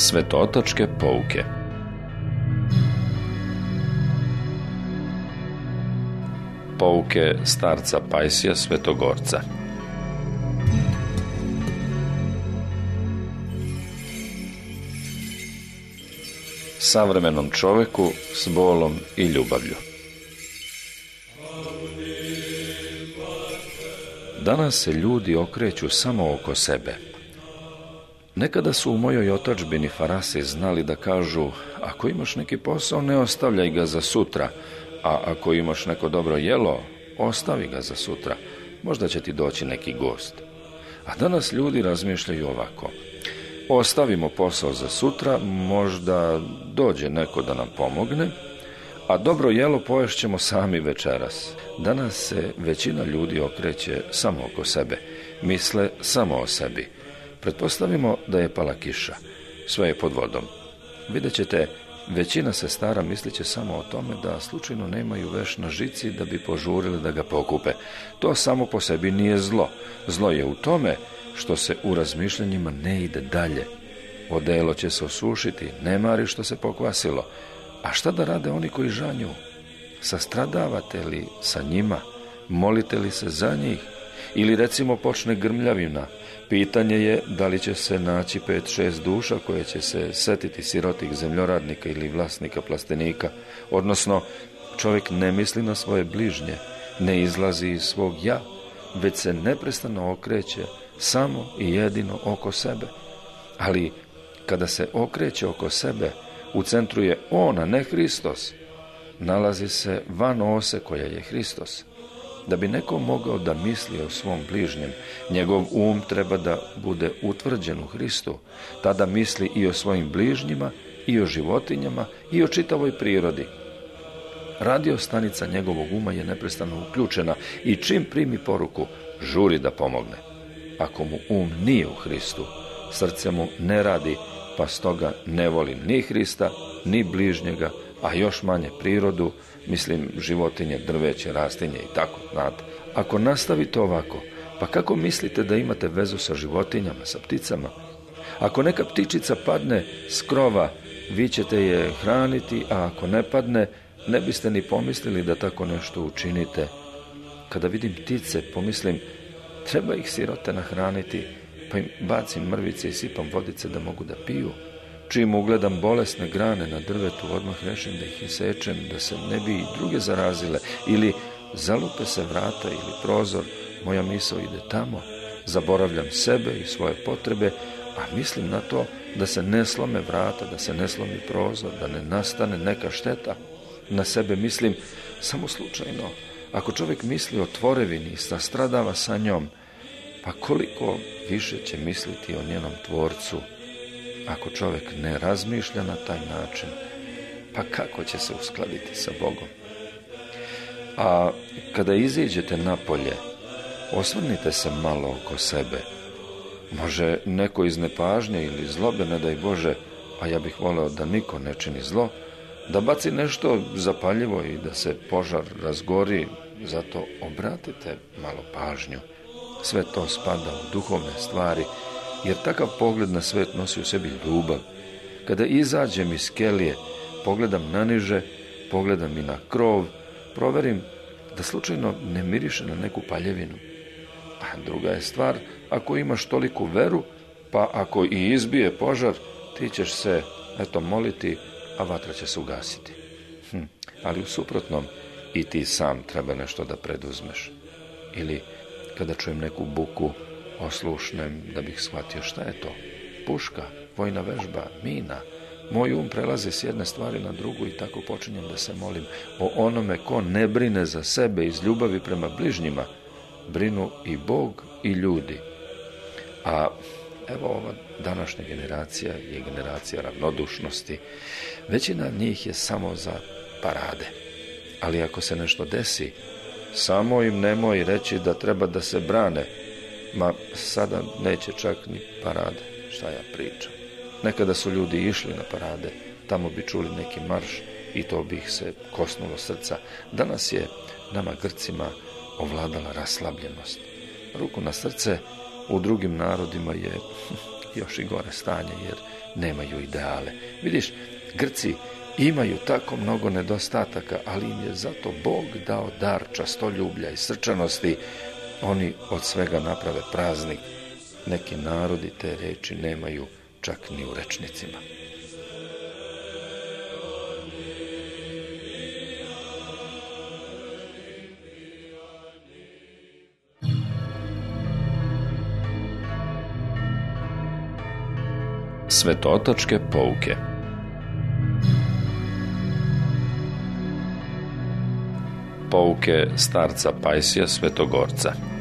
Svetootačke pouke. Pouke starca Pajsija Svetogorca. Savremenom čoveku s bolom i ljubavlju. Danas se ljudi okreću samo oko sebe. Nekada su u mojoj otadžbini Farasi znali da kažu: ako imaš neki posao, ne ostavljaj ga za sutra, a ako imaš neko dobro jelo, ostavi ga za sutra, možda će ti doći neki gost. A danas ljudi razmišljaju ovako: ostavimo posao za sutra, možda dođe neko da nam pomogne, a dobro jelo poješćemo sami večeras. Danas se većina ljudi okreće samo oko sebe, misle samo o sebi. Pretpostavimo da je pala kiša, sve je pod vodom. Vidjet ćete, većina sestara misliće samo o tome da slučajno nemaju veš na žici da bi požurili da ga pokupe. To samo po sebi nije zlo. Zlo je u tome što se u razmišljanjima ne ide dalje. Odelo će se osušiti, ne mari što se pokvasilo. A šta da rade oni koji žanju? Sastradavate li sa njima? Molite li se za njih? Ili recimo počne grmljavina. Pitanje je da li će se naći 5-6 duša koje će se setiti sirotih zemljoradnika ili vlasnika plastenika. Odnosno, čovjek ne misli na svoje bližnje, ne izlazi iz svog ja, već se neprestano okreće samo i jedino oko sebe. Ali kada se okreće oko sebe, u centru je on, a ne Hristos. Nalazi se van ose koja je Hristos. Da bi neko mogao da misli o svom bližnjem, njegov um treba da bude utvrđen u Hristu. Tada misli i o svojim bližnjima, i o životinjama, i o čitavoj prirodi. Radio stanica njegovog uma je neprestano uključena i čim primi poruku, žuri da pomogne. Ako mu um nije u Hristu, srce mu ne radi, pa stoga ne voli ni Hrista, ni bližnjega, a još manje prirodu, mislim životinje, drveće, rastinje i tako, znate. Ako nastavite ovako, pa kako mislite da imate vezu sa životinjama, sa pticama? Ako neka ptičica padne s krova, vi ćete je hraniti, a ako ne padne, ne biste ni pomislili da tako nešto učinite. Kada vidim ptice, pomislim, treba ih sirote nahraniti, pa im bacim mrvice i sipam vodice da mogu da piju. Čim ugledam bolesne grane na drvetu, odmah rešim da ih isečem, da se ne bi i druge zarazile. Ili zalupe se vrata ili prozor, moja misao ide tamo. Zaboravljam sebe i svoje potrebe, a mislim na to da se ne slome vrata, da se ne slomi prozor, da ne nastane neka šteta. Na sebe mislim samo slučajno. Ako čovjek misli o tvorevini i sastradava sa njom, pa koliko više će misliti o njenom tvorcu. Ako čovjek ne razmišlja na taj način, pa kako će se uskladiti sa Bogom? A kada iziđete napolje, osvrnite se malo oko sebe. Može neko iz nepažnje ili zlobe, ne daj Bože, a ja bih voleo da niko ne čini zlo, da baci nešto zapaljivo i da se požar razgori, zato obratite malo pažnju. Sve to spada u duhovne stvari, jer takav pogled na svet nosi u sebi ljubav. Kada izađem iz kelije, pogledam naniže, pogledam i na krov, proverim da slučajno ne miriše na neku paljevinu. A druga je stvar, ako imaš toliku veru, pa ako i izbije požar, ti ćeš se, moliti, a vatra će se ugasiti. Ali u suprotnom, i ti sam treba nešto da preduzmeš. Ili kada čujem neku buku, oslušnem da bih shvatio šta je to. Puška, vojna vežba, mina. Moj um prelazi s jedne stvari na drugu i tako počinjem da se molim o onome ko ne brine za sebe iz ljubavi prema bližnjima. Brinu i Bog i ljudi. A evo ova današnja generacija je generacija ravnodušnosti. Većina njih je samo za parade. Ali ako se nešto desi, samo im nemoj reći da treba da se brane. Ma sada neće čak ni parade, šta ja pričam. Nekada su ljudi išli na parade, tamo bi čuli neki marš i to bi ih se kosnulo srca. Danas je nama Grcima ovladala raslabljenost. Ruku na srce, u drugim narodima je još i gore stanje, jer nemaju ideale. Vidiš, Grci imaju tako mnogo nedostataka, ali im je zato Bog dao dar častoljublja i srčanosti. Oni od svega naprave praznik. Neki narodi te reči nemaju čak ni u rečnicima. Svetootačke pouke. Pouke starca Pajsija Svetogorca.